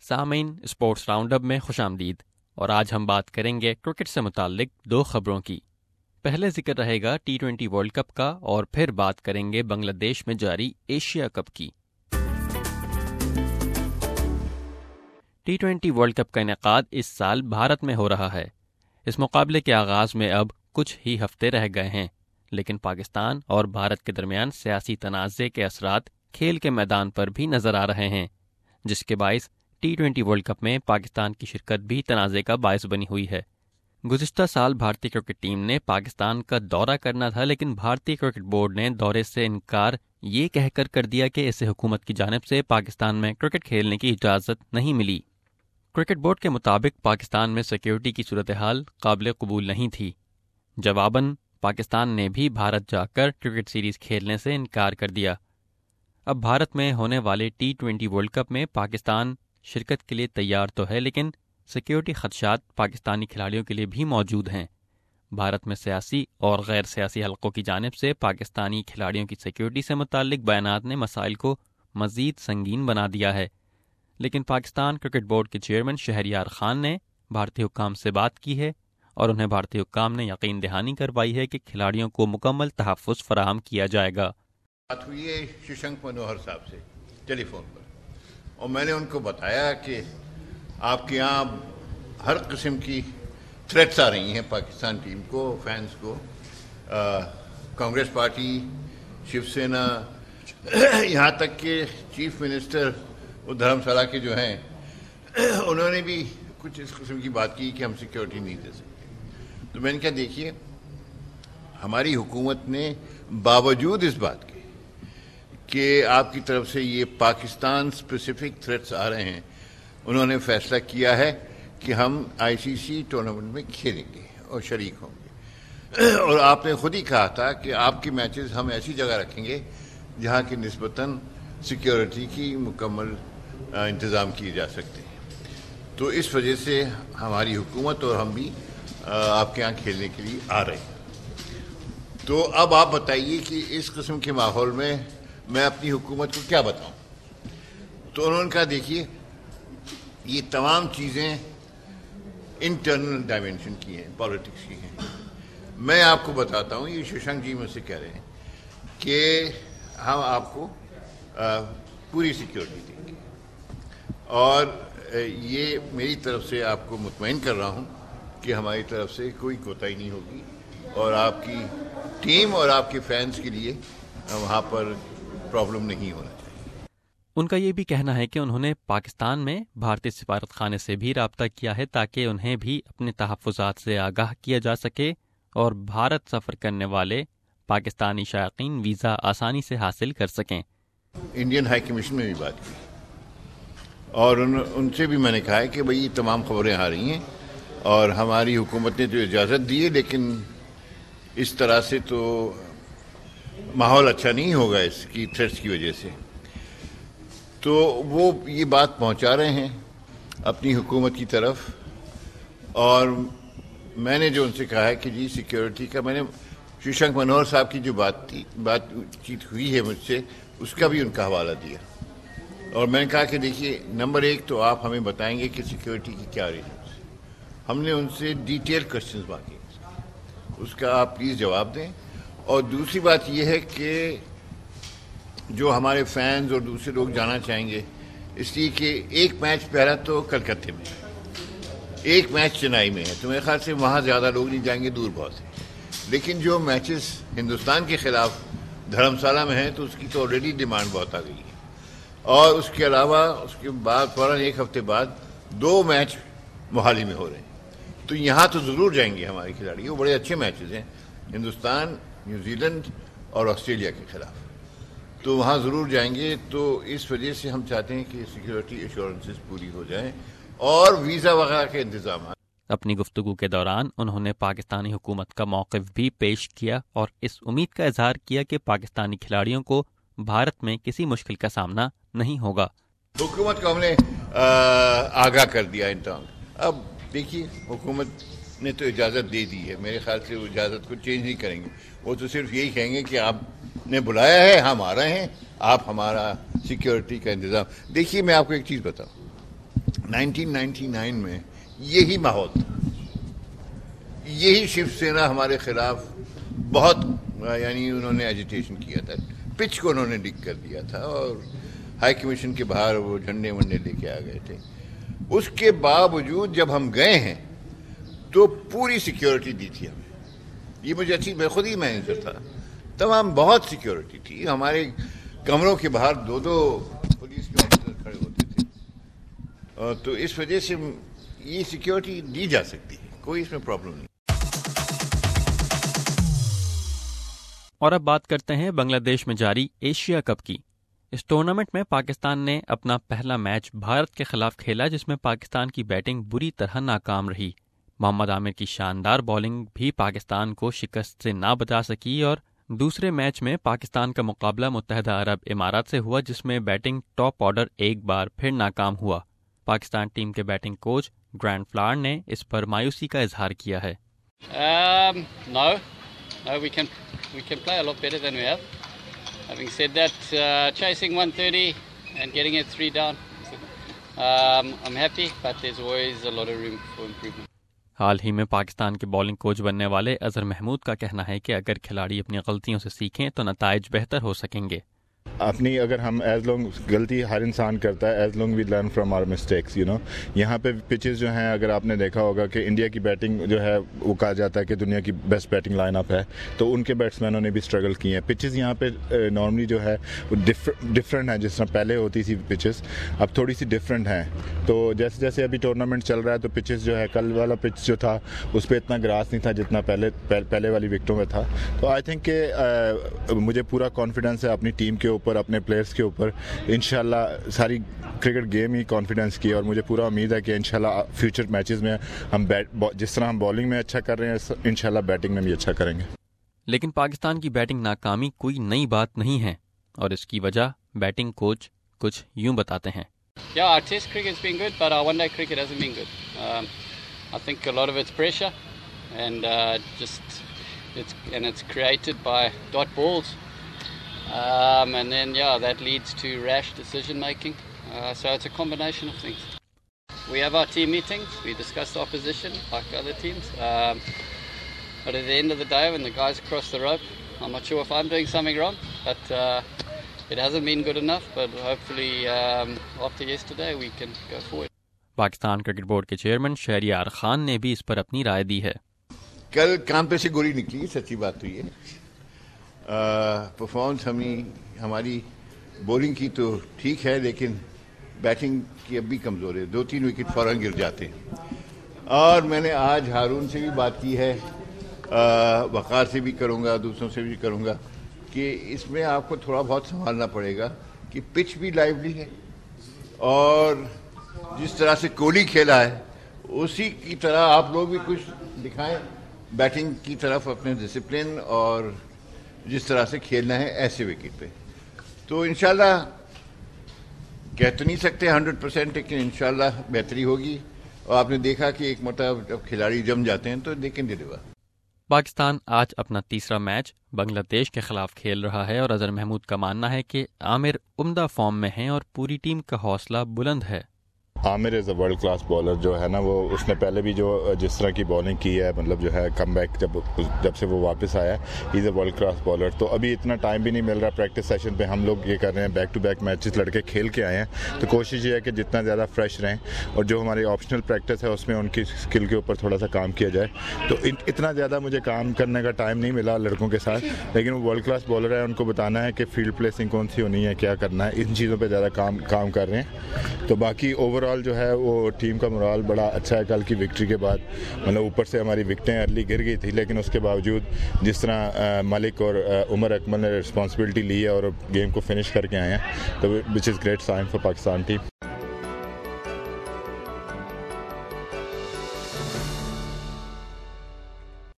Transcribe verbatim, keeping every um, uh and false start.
سامعین، sports round up میں خوش آمدید، اور آج ہم بات کریں گے کرکٹ سے متعلق دو خبروں کی۔ پہلے ذکر رہے گا ٹی ٹوینٹی ورلڈ کپ کا، اور پھر بات کریں گے بنگلہ دیش میں جاری ایشیا کپ کی۔ ٹی ٹوینٹی ورلڈ کپ کا انعقاد اس سال بھارت میں ہو رہا ہے۔ اس مقابلے کے آغاز میں اب کچھ ہی ہفتے رہ گئے ہیں، لیکن پاکستان اور بھارت کے درمیان سیاسی تنازع کے اثرات کھیل کے میدان پر بھی نظر آ رہے ہیں، جس کے باعث ٹی ٹوینٹی ورلڈ کپ میں پاکستان کی شرکت بھی تنازع کا باعث بنی ہوئی ہے۔ گزشتہ سال بھارتی کرکٹ ٹیم نے پاکستان کا دورہ کرنا تھا، لیکن بھارتی کرکٹ بورڈ نے دورے سے انکار یہ کہہ کر کر دیا کہ اسے حکومت کی جانب سے پاکستان میں کرکٹ کھیلنے کی اجازت نہیں ملی۔ کرکٹ بورڈ کے مطابق پاکستان میں سیکیورٹی کی صورتحال قابل قبول نہیں تھی۔ جواباً پاکستان نے بھی بھارت جا کر کرکٹ سیریز کھیلنے سے انکار کر دیا۔ اب بھارت میں ہونے والے ٹی ٹوینٹی ورلڈ کپ میں پاکستان شرکت کے لیے تیار تو ہے، لیکن سیکیورٹی خدشات پاکستانی کھلاڑیوں کے لیے بھی موجود ہیں۔ بھارت میں سیاسی اور غیر سیاسی حلقوں کی جانب سے پاکستانی کھلاڑیوں کی سیکیورٹی سے متعلق بیانات نے مسائل کو مزید سنگین بنا دیا ہے، لیکن پاکستان کرکٹ بورڈ کے چیئرمین شہریار خان نے بھارتی حکام سے بات کی ہے، اور انہیں بھارتی حکام نے یقین دہانی کروائی ہے کہ کھلاڑیوں کو مکمل تحفظ فراہم کیا جائے گا۔ بات ہوئی ہے ششنک منوہر صاحب سے ٹیلی فون پر، اور میں نے ان کو بتایا کہ آپ کے یہاں ہر قسم کی تھریٹس آ رہی ہیں پاکستان ٹیم کو، فینس کو، کانگریس پارٹی، شیو سینا، یہاں تک کہ چیف منسٹر وہ دھرم شالہ کے جو ہیں انہوں نے بھی کچھ اس قسم کی بات کی کہ ہم سیکیورٹی نہیں دے سکتے۔ تو میں نے کہا دیکھیے، ہماری حکومت نے باوجود اس بات کے کہ آپ کی طرف سے یہ پاکستان اسپیسیفک تھریٹس آ رہے ہیں، انہوں نے فیصلہ کیا ہے کہ ہم آئی سی سی ٹورنامنٹ میں کھیلیں گے اور شریک ہوں گے، اور آپ نے خود ہی کہا تھا کہ آپ کی میچز ہم ایسی جگہ رکھیں گے جہاں کی نسبتاً سیکیورٹی کی مکمل انتظام کیے جا سکتے ہیں۔ تو اس وجہ سے ہماری حکومت اور ہم بھی آپ کے یہاں کھیلنے کے لیے آ رہے ہیں۔ تو اب آپ بتائیے کہ اس قسم کے ماحول میں میں اپنی حکومت کو کیا بتاؤں؟ تو انہوں نے کہا دیکھیے، یہ تمام چیزیں انٹرنل ڈائمینشن کی ہیں، پالیٹکس کی ہیں۔ میں آپ کو بتاتا ہوں، یہ ششنک جی مجھ سے کہہ رہے ہیں کہ ہم آپ کو پوری سیکیورٹی دیں گے، اور یہ میری طرف سے آپ کو مطمئن کر رہا ہوں کہ ہماری طرف سے کوئی کوتاہی نہیں ہوگی، اور آپ کی ٹیم اور آپ کے فینس کے لیے وہاں پر پرابلم نہیں ہونا چاہیے۔ ان کا یہ بھی کہنا ہے کہ انہوں نے پاکستان میں بھارتی سفارت خانے سے بھی رابطہ کیا ہے تاکہ انہیں بھی اپنے تحفظات سے آگاہ کیا جا سکے، اور بھارت سفر کرنے والے پاکستانی شائقین ویزا آسانی سے حاصل کر سکیں۔ انڈین ہائی کمیشن میں بھی بات کی، اور ان ان سے بھی میں نے کہا ہے کہ بھئی یہ تمام خبریں آ رہی ہیں، اور ہماری حکومت نے تو اجازت دی ہے، لیکن اس طرح سے تو ماحول اچھا نہیں ہوگا اس کی تھریٹس کی وجہ سے۔ تو وہ یہ بات پہنچا رہے ہیں اپنی حکومت کی طرف، اور میں نے جو ان سے کہا ہے کہ جی سیکیورٹی کا، میں نے ششنک منوہر صاحب کی جو بات تھی بات چیت ہوئی ہے مجھ سے، اس کا بھی ان کا حوالہ دیا، اور میں نے کہا کہ دیکھیے، نمبر ایک تو آپ ہمیں بتائیں گے کہ سیکیورٹی کی کیا ریزنس ہے۔ ہم نے ان سے ڈیٹیل کوشچنز مانگے، اس کا آپ پلیز جواب دیں۔ اور دوسری بات یہ ہے کہ جو ہمارے فینز اور دوسرے لوگ جانا چاہیں گے، اس لیے کہ ایک میچ پہلا تو کلکتے میں ہے، ایک میچ چنائی میں ہے، تو میرے خیال سے وہاں زیادہ لوگ نہیں جائیں گے، دور بہت ہے۔ لیکن جو میچز ہندوستان کے خلاف دھرم شالہ میں ہیں تو اس کی تو آلریڈی ڈیمانڈ بہت آ گئی ہے، اور اس کے علاوہ اس کے بعد فوراً ایک ہفتے بعد دو میچ موہالی میں ہو رہے ہیں، تو یہاں تو ضرور جائیں گے ہمارے کھلاڑی، وہ بڑے اچھے میچز ہیں، Hindustan, New Zealand Australia کے خلاف، تو وہاں ضرور جائیں گے۔ تو اس وجہ سے ہم چاہتے ہیں کہ سیکیورٹی ایشورنسز پوری ہو جائیں اور ویزا وغیرہ کے انتظامات۔ اپنی گفتگو کے دوران انہوں نے پاکستانی حکومت کا موقف بھی پیش کیا، اور اس امید کا اظہار کیا کہ پاکستانی کھلاڑیوں کو بھارت میں کسی مشکل کا سامنا نہیں ہوگا۔ حکومت کو ہم نے آگاہ کر دیا ان ٹرم۔ اب دیکھیے، حکومت نے تو اجازت دے دی ہے، میرے خیال سے وہ اجازت کو چینج نہیں کریں گے، وہ تو صرف یہی کہیں گے کہ آپ نے بلایا ہے، ہم آ رہے ہیں، آپ ہمارا سیکیورٹی کا انتظام۔ دیکھیے، میں آپ کو ایک چیز بتاؤں، نائنٹین نائنٹی نائن میں یہی ماحول تھا. یہی شیو سینا ہمارے خلاف بہت یعنی انہوں نے ایجیٹیشن کیا تھا, پچ کو انہوں نے ڈگ کر دیا تھا اور ہائی کمیشن کے باہر وہ جھنڈے ونڈے لے کے آ گئے تھے. اس کے باوجود جب ہم گئے ہیں تو پوری سیکیورٹی دی تھی ہمیں. یہ مجھے اچھی, میں خود ہی مینیجر تھا, تمام بہت سیکیورٹی تھی. ہمارے کمروں کے باہر دو دو پولیس کے آفیسر کھڑے ہوتے تھے, اور تو اس وجہ سے یہ سیکیورٹی دی جا سکتی ہے, کوئی اس میں پرابلم نہیں. اور اب بات کرتے ہیں بنگلہ دیش میں جاری ایشیا کپ کی. اس ٹورنامنٹ میں پاکستان نے اپنا پہلا میچ بھارت کے خلاف کھیلا, جس میں پاکستان کی بیٹنگ بری طرح ناکام رہی. محمد عامر کی شاندار بولنگ بھی پاکستان کو شکست سے نہ بچا سکی, اور دوسرے میچ میں پاکستان کا مقابلہ متحدہ عرب امارات سے ہوا, جس میں بیٹنگ ٹاپ آرڈر ایک بار پھر ناکام ہوا. پاکستان ٹیم کے بیٹنگ کوچ گرینڈ فلاور نے اس پر مایوسی کا اظہار کیا ہے. Um, no, no, we can we can play a lot better than we have. Having said that, uh, chasing one thirty and getting it three down, um, I'm happy, but there's always a lot of room for improvement. حال ہی میں پاکستان کے bowling coach بننے والے اظہر محمود کا کہنا ہے کہ اگر کھلاڑی اپنی غلطیوں سے سیکھیں تو نتائج بہتر ہو سکیں گے. اپنی اگر ہم ایز لانگ غلطی ہر انسان کرتا ہے, as long we learn from our mistakes you know. یہاں پہ پچز جو ہیں, اگر آپ نے دیکھا ہوگا کہ انڈیا کی بیٹنگ جو ہے وہ کہا جاتا ہے کہ دنیا کی بیسٹ بیٹنگ لائن اپ ہے, تو ان کے بیٹس مینوں نے بھی اسٹرگل کی ہیں. پچز یہاں پہ نارملی جو ہے وہ ڈفرینٹ ہیں, جس طرح پہلے ہوتی تھی پچز اب تھوڑی سی ڈفرینٹ ہیں. تو جیسے جیسے ابھی ٹورنامنٹ چل رہا ہے تو پچز جو ہے, کل والا پچ جو تھا اس پہ اتنا گراس نہیں تھا جتنا پہلے پہلے والی وکٹوں میں تھا. تو آئی تھنک کہ مجھے پورا کانفیڈنس ہے اپنی ٹیم کے اوپر, اپنے پلیئرس کے اوپر. انشاءاللہ ساری کرکٹ گیم ہی کانفیڈنس کی, اور مجھے پورا امید ہے کہ انشاءاللہ فیوچر میچز میں ہم جس طرح ہم بالنگ میں اچھا کر رہے ہیں انشاءاللہ بیٹنگ میں بھی اچھا کریں گے. لیکن پاکستان کی بیٹنگ ناکامی کوئی نئی بات نہیں ہے, اور اس کی وجہ بیٹنگ کوچ کچھ یوں بتاتے ہیں. Yeah, our test cricket's been good, but our one-day cricket hasn't been good. Um, I think a lot of it's pressure, and uh, just it's and it's created by dot balls. Um, and then, yeah, that leads to rash decision making. Uh, so it's a combination of things. We have our team meetings. We discuss the opposition like other teams. Um, but at the end of the day, when the guys cross the rope, I'm not sure if I'm doing something wrong. But uh, it hasn't been good enough. But hopefully, um, after yesterday, we can go forward. Pakistan cricket board کے chairman Shaharyar Khan نے بھی اس پر اپنی رائے دی ہے. کل کام پہ سے گولی نکلی, سچی بات تو یہ پرفارمنس ہمیں ہماری بولنگ کی تو ٹھیک ہے, لیکن بیٹنگ کی اب بھی کمزور ہے. دو تین وکٹ فوراً گر جاتے ہیں. اور میں نے آج ہارون سے بھی بات کی ہے, وقار سے بھی کروں گا, دوسروں سے بھی کروں گا, کہ اس میں آپ کو تھوڑا بہت سنبھالنا پڑے گا کہ پچ بھی لائیولی ہے, اور جس طرح سے کوہلی کھیلا ہے اسی کی طرح آپ لوگ بھی کچھ دکھائیں بیٹنگ کی طرف, اپنے ڈسپلن اور جس طرح سے کھیلنا ہے ایسے وکٹ پہ. تو انشاءاللہ کہہ تو نہیں سکتے ہنڈریڈ پرسینٹ, لیکن انشاءاللہ بہتری ہوگی. اور آپ نے دیکھا کہ ایک مرتبہ جب کھلاڑی جم جاتے ہیں تو دے کین ڈیلیور. پاکستان آج اپنا تیسرا میچ بنگلہ دیش کے خلاف کھیل رہا ہے, اور اظہر محمود کا ماننا ہے کہ عامر عمدہ فارم میں ہیں اور پوری ٹیم کا حوصلہ بلند ہے. Amir is a world class bowler جو ہے نا, وہ اس نے پہلے بھی جو جس طرح کی بالنگ کی ہے, مطلب جو ہے کم بیک جب جب سے وہ واپس آیا ہے, he is a world class bowler. تو ابھی اتنا ٹائم بھی نہیں مل رہا پریکٹس سیشن پہ, ہم لوگ یہ کر رہے ہیں بیک ٹو بیک میچز لڑکے کھیل کے آئے ہیں. تو کوشش یہ ہے کہ جتنا زیادہ فریش رہیں, اور جو ہماری آپشنل پریکٹس ہے اس میں ان کی اسکل کے اوپر تھوڑا سا کام کیا جائے. تو اتنا زیادہ مجھے کام کرنے کا ٹائم نہیں ملا لڑکوں کے ساتھ, لیکن وہ ورلڈ کلاس بالر ہے, ان کو بتانا ہے کہ فیلڈ پلیسنگ کون سی ہونی ہے, کیا کرنا ہے, ان چیزوں پہ زیادہ کام کام کر رہے ہیں. تو باقی اوور آل جو ہے وہ ٹیم کا مرال بڑا اچھا ہے. کل کی وکٹری کے بعد مطلب اوپر سے ہماری وکٹیں ارلی گر گئی تھی, لیکن اس کے باوجود جس طرح ملک اور عمر اکمل نے رسپانسبلٹی لی ہے اور گیم کو فنش کر کے آئے ہیں, تو which is great sign for Pakistan team.